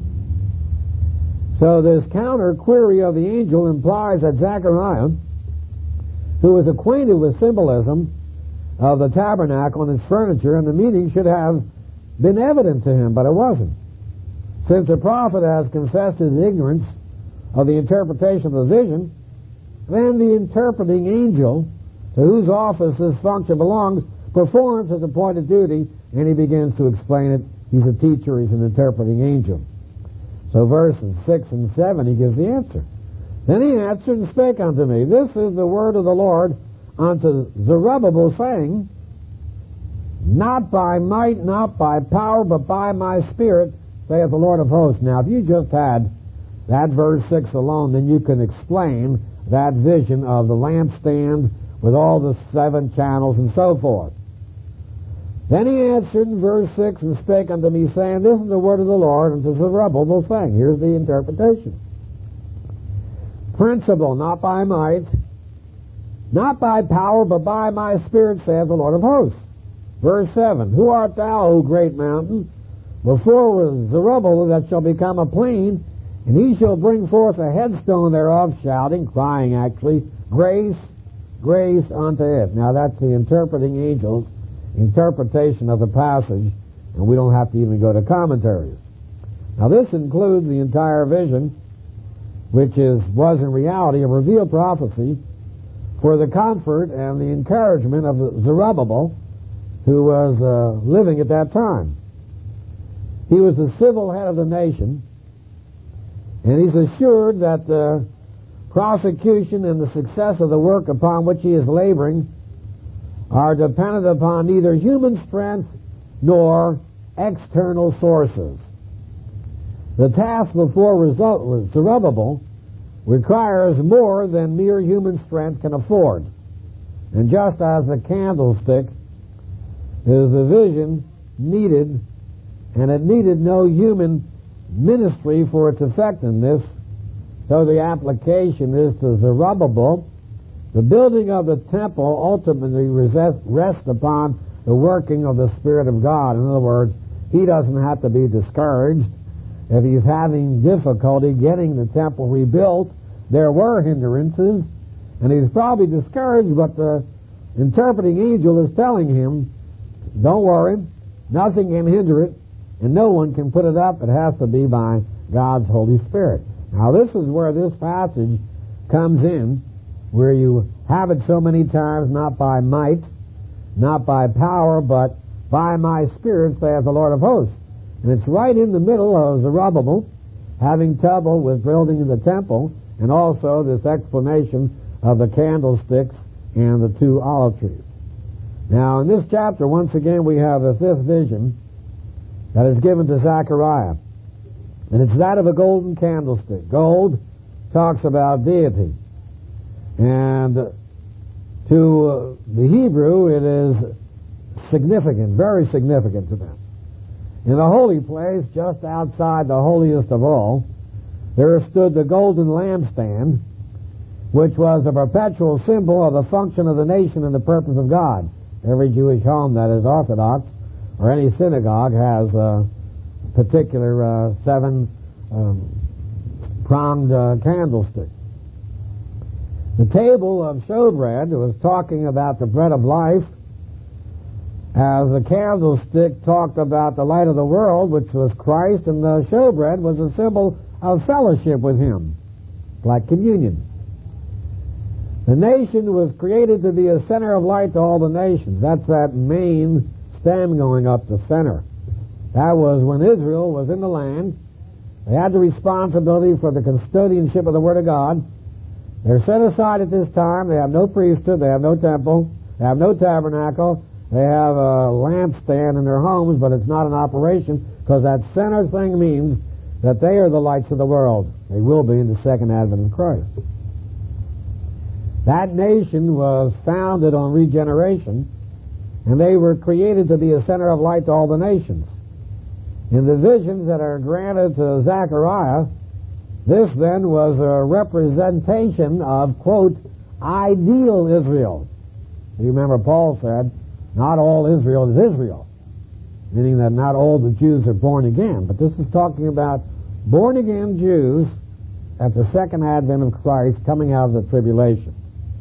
So this counter query of the angel implies that Zechariah, who was acquainted with symbolism of the tabernacle and its furniture and the meaning, should have been evident to him, but it wasn't. Since the prophet has confessed his ignorance of the interpretation of the vision, then the interpreting angel, to whose office this function belongs, performs his appointed duty, and he begins to explain it. He's a teacher, he's an interpreting angel. So verses 6 and 7, he gives the answer. Then he answered and spake unto me, This is the word of the Lord unto Zerubbabel, saying, Not by might, not by power, but by my Spirit, saith the Lord of hosts. Now, if you just had that verse 6 alone, then you can explain that vision of the lampstand with all the 7 channels and so forth. Then he answered in verse 6 and spake unto me, saying, This is the word of the Lord unto Zerubbabel, saying, here's the interpretation. Principle, not by might, not by power, but by my Spirit, saith the Lord of hosts. Verse 7, Who art thou, O great mountain? Before Zerubbabel that shall become a plain, and he shall bring forth a headstone thereof, shouting, crying actually, Grace, grace unto it. Now that's the interpreting angel's interpretation of the passage, and we don't have to even go to commentaries. Now this includes the entire vision, which was in reality a revealed prophecy for the comfort and the encouragement of Zerubbabel, who was living at that time. He was the civil head of the nation, and he's assured that the prosecution and the success of the work upon which he is laboring are dependent upon neither human strength nor external sources. The task before Zerubbabel requires more than mere human strength can afford. And just as the candlestick is the vision needed, and it needed no human ministry for its effectiveness, so the application is to Zerubbabel. The building of the temple ultimately rests upon the working of the Spirit of God. In other words, he doesn't have to be discouraged if he's having difficulty getting the temple rebuilt. There were hindrances, and he's probably discouraged, but the interpreting angel is telling him, don't worry, nothing can hinder it, and no one can put it up. It has to be by God's Holy Spirit. Now this is where this passage comes in, where you have it so many times, not by might, not by power, but by my Spirit, saith the Lord of hosts. And it's right in the middle of Zerubbabel having trouble with building the temple, and also this explanation of the candlesticks and the 2 olive trees. Now in this chapter, once again, we have the 5th vision that is given to Zechariah. And it's that of a golden candlestick. Gold talks about deity. And to the Hebrew, it is significant, very significant to them. In a holy place, just outside the holiest of all, there stood the golden lampstand, which was a perpetual symbol of the function of the nation and the purpose of God. Every Jewish home that is Orthodox, or any synagogue, has a particular 7-pronged candlestick. The table of showbread was talking about the bread of life, as the candlestick talked about the light of the world, which was Christ, and the showbread was a symbol of fellowship with Him, like communion. The nation was created to be a center of light to all the nations. That's that main stem going up the center. That was when Israel was in the land. They had the responsibility for the custodianship of the Word of God. They're set aside at this time. They have no priesthood. They have no temple. They have no tabernacle. They have a lampstand in their homes, but it's not in operation, because that center thing means that they are the lights of the world. They will be in the second advent of Christ. That nation was founded on regeneration, and they were created to be a center of light to all the nations. In the visions that are granted to Zechariah, this then was a representation of, quote, ideal Israel. You remember Paul said, not all Israel is Israel, meaning that not all the Jews are born again. But this is talking about born again Jews at the second advent of Christ coming out of the tribulation.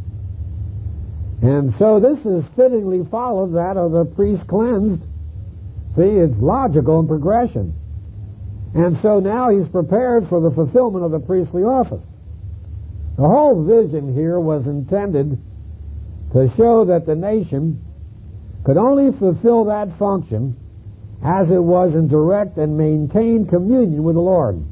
And so this is fittingly followed that of the priest cleansed. See, it's logical in progression. And so now he's prepared for the fulfillment of the priestly office. The whole vision here was intended to show that the nation could only fulfill that function as it was in direct and maintained communion with the Lord.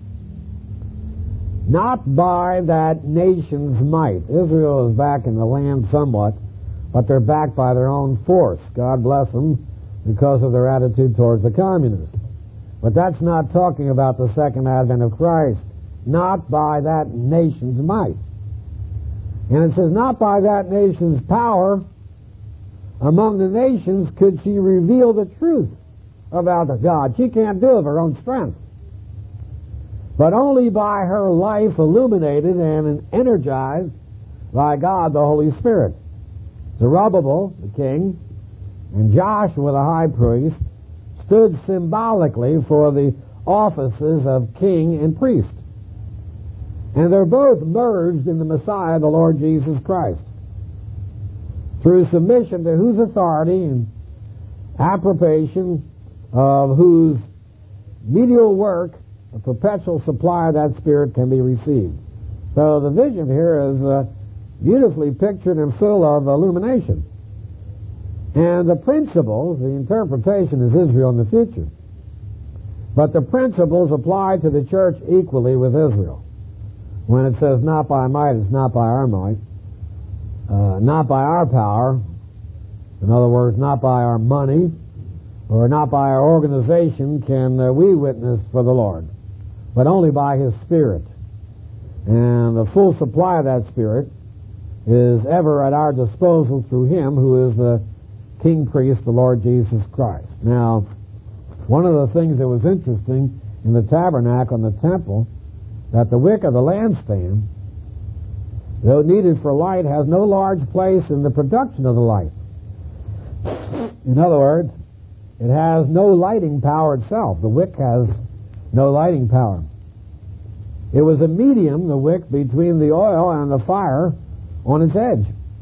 Not by that nation's might. Israel is back in the land somewhat, but they're backed by their own force. God bless them because of their attitude towards the communists. But that's not talking about the second advent of Christ. Not by that nation's might. And it says, not by that nation's power among the nations could she reveal the truth about God. She can't do it of her own strength. But only by her life illuminated and energized by God the Holy Spirit. Zerubbabel, the king, and Joshua, the high priest, stood symbolically for the offices of king and priest. And they're both merged in the Messiah, the Lord Jesus Christ, through submission to whose authority and approbation of whose medial work a perpetual supply of that Spirit can be received. So the vision here is beautifully pictured and full of illumination. And the principles, the interpretation is Israel in the future. But the principles apply to the church equally with Israel. When it says not by might, it's not by our might. Not by our power. In other words, not by our money or not by our organization can we witness for the Lord, but only by His Spirit. And the full supply of that Spirit is ever at our disposal through Him who is the King Priest, the Lord Jesus Christ. Now, one of the things that was interesting in the tabernacle and the temple, that the wick of the lampstand, though needed for light, has no large place in the production of the light. In other words, it has no lighting power itself. The wick has no lighting power. It was a medium, the wick, between the oil and the fire on its edge.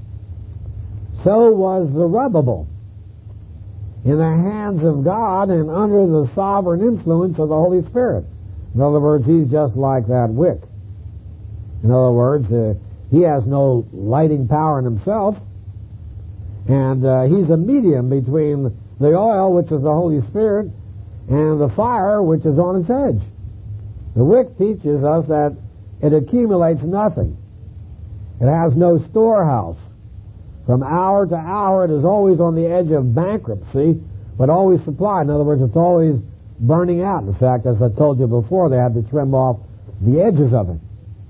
So was Zerubbabel in the hands of God and under the sovereign influence of the Holy Spirit. In other words, he's just like that wick. In other words, he has no lighting power in himself, and he's a medium between the oil, which is the Holy Spirit, and the fire, which is on its edge. The wick teaches us that it accumulates nothing. It has no storehouse. From hour to hour, it is always on the edge of bankruptcy, but always supplied. In other words, it's always burning out. In fact, as I told you before, they had to trim off the edges of it.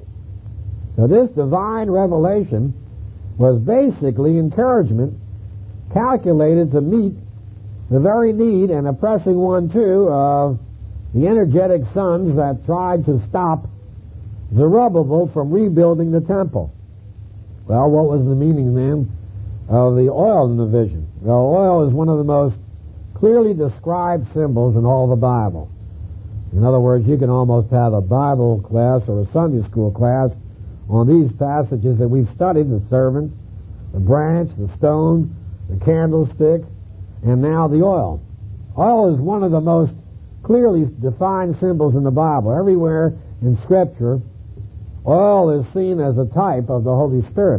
So this divine revelation was basically encouragement calculated to meet the very need, and a pressing one too, of the energetic sons that tried to stop Zerubbabel from rebuilding the temple. Well, what was the meaning then of the oil in the vision? Well, oil is one of the most clearly described symbols in all the Bible. In other words, you can almost have a Bible class or a Sunday school class on these passages that we've studied: the servant, the branch, the stone, the candlestick, and now the oil. Oil is one of the most clearly defined symbols in the Bible. Everywhere in Scripture, oil is seen as a type of the Holy Spirit.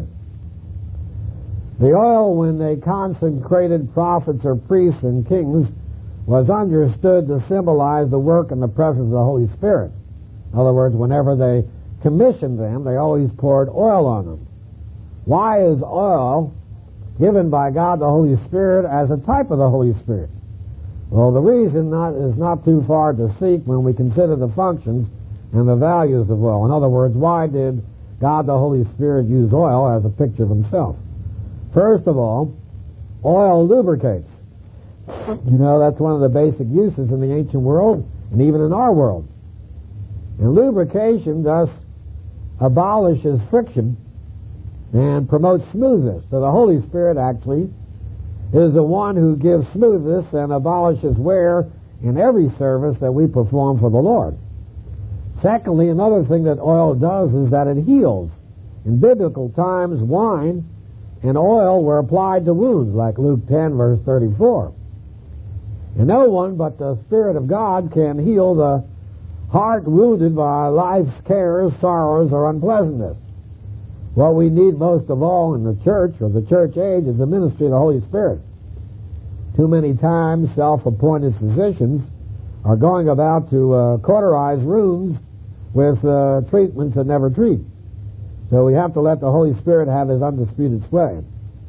The oil, when they consecrated prophets or priests and kings, was understood to symbolize the work and the presence of the Holy Spirit. In other words, whenever they commissioned them, they always poured oil on them. Why is oil given by God the Holy Spirit as a type of the Holy Spirit? Well, the reason is not too far to seek when we consider the functions and the values of oil. In other words, why did God the Holy Spirit use oil as a picture of Himself? First of all, oil lubricates. You know, that's one of the basic uses in the ancient world. and even in our world. And lubrication thus abolishes friction and promotes smoothness. So the Holy Spirit actually is the one who gives smoothness and abolishes wear in every service that we perform for the Lord. Secondly, another thing that oil does is that it heals. In biblical times, wine and oil were applied to wounds, like Luke 10, verse 34. And no one but the Spirit of God can heal the heart wounded by life's cares, sorrows, or unpleasantness. What we need most of all in the church or the church age is the ministry of the Holy Spirit. Too many times self-appointed physicians are going about to cauterize wounds with treatments that never treat. So we have to let the Holy Spirit have His undisputed sway.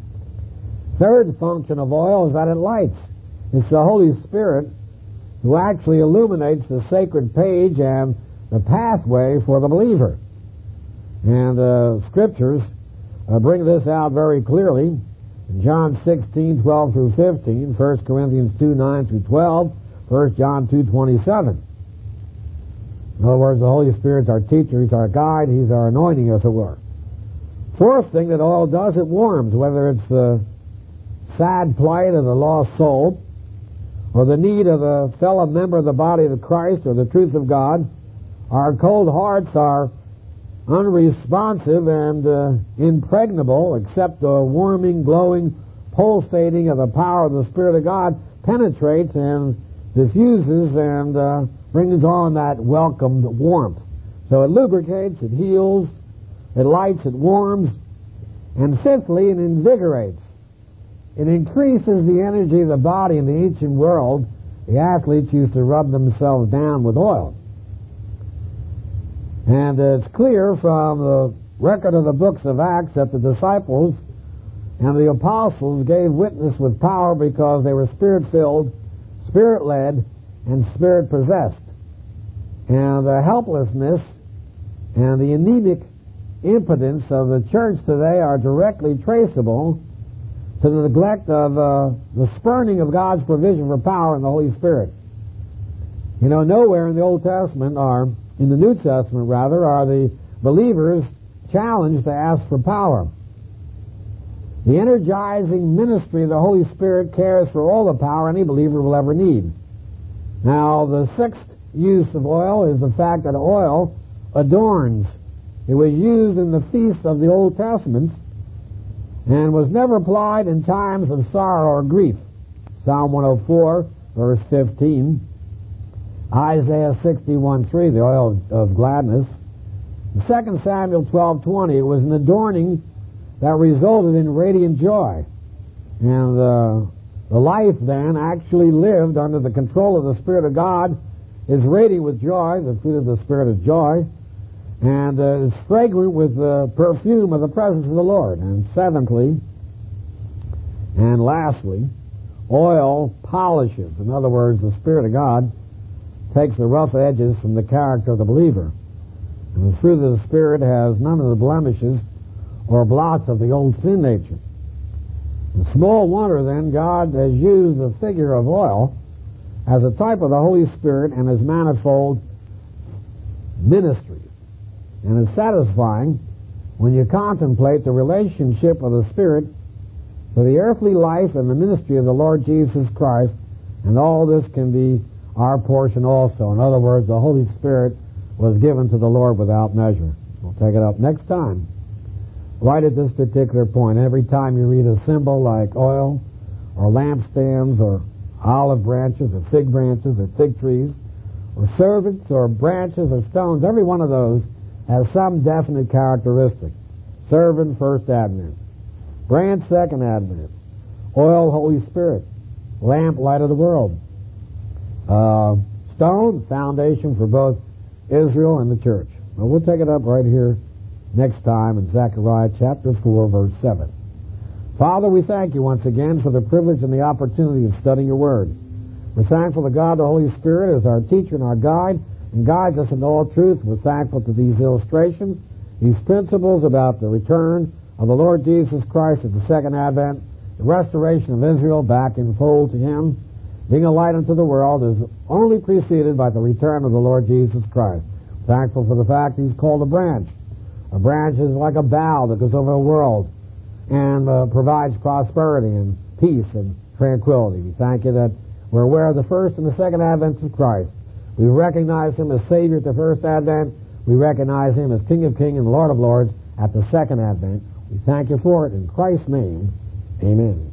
Third function of oil is that it lights. It's the Holy Spirit who actually illuminates the sacred page and the pathway for the believer. And Scriptures bring this out very clearly. In John 16, 12 through 15, 1 Corinthians 2, 9 through 12, 1 John 2, 27. In other words, the Holy Spirit's our teacher, He's our guide, He's our anointing, as it were. Fourth thing that oil does, it warms, whether it's the sad plight of the lost soul, or the need of a fellow member of the body of Christ, or the truth of God. Our cold hearts are unresponsive and impregnable, except the warming, glowing, pulsating of the power of the Spirit of God penetrates and diffuses and brings on that welcomed warmth. So it lubricates, it heals, it lights, it warms, and fifthly, it invigorates. It increases the energy of the body. In the ancient world, the athletes used to rub themselves down with oil. And it's clear from the record of the books of Acts that the disciples and the apostles gave witness with power because they were Spirit-filled, Spirit-led, and Spirit-possessed. And the helplessness and the anemic impotence of the church today are directly traceable to the neglect of the spurning of God's provision for power in the Holy Spirit. You know, nowhere in the Old Testament, or in the New Testament rather, are the believers challenged to ask for power. The energizing ministry of the Holy Spirit cares for all the power any believer will ever need. Now, the sixth use of oil is the fact that oil adorns. It was used in the feasts of the Old Testament and was never applied in times of sorrow or grief. Psalm 104, verse 15. Isaiah 61:3, the oil of gladness. In 2 Samuel 12:20, it was an adorning that resulted in radiant joy. And the life then actually lived under the control of the Spirit of God is radiant with joy. The fruit of the Spirit is joy. And is fragrant with the perfume of the presence of the Lord. And seventhly, and lastly, oil polishes. In other words, the Spirit of God takes the rough edges from the character of the believer. And the fruit of the Spirit has none of the blemishes or blots of the old sin nature. In small wonder, then, God has used the figure of oil as a type of the Holy Spirit and His manifold ministries. And it's satisfying when you contemplate the relationship of the Spirit to the earthly life and the ministry of the Lord Jesus Christ, and all this can be our portion also. In other words, the Holy Spirit was given to the Lord without measure. We'll take it up next time. Right at this particular point, every time you read a symbol like oil, or lampstands, or olive branches, or fig trees, or servants, or branches, or stones, every one of those has some definite characteristic. Servant, first advent. Branch, second advent. Oil, Holy Spirit. Lamp, light of the world. Stone, foundation for both Israel and the church. Now we'll take it up right here next time in Zechariah chapter 4, verse 7. Father, we thank you once again for the privilege and the opportunity of studying your word. We're thankful to God the Holy Spirit as our teacher and our guide, and guides us in all truth. We're thankful to these illustrations, these principles about the return of the Lord Jesus Christ at the second advent, the restoration of Israel back in fold to Him, being a light unto the world, is only preceded by the return of the Lord Jesus Christ. Thankful for the fact He's called a branch. A branch is like a bough that goes over the world and provides prosperity and peace and tranquility. We thank You that we're aware of the first and the second advents of Christ. We recognize Him as Savior at the first advent. We recognize Him as King of Kings and Lord of Lords at the second advent. We thank You for it in Christ's name. Amen.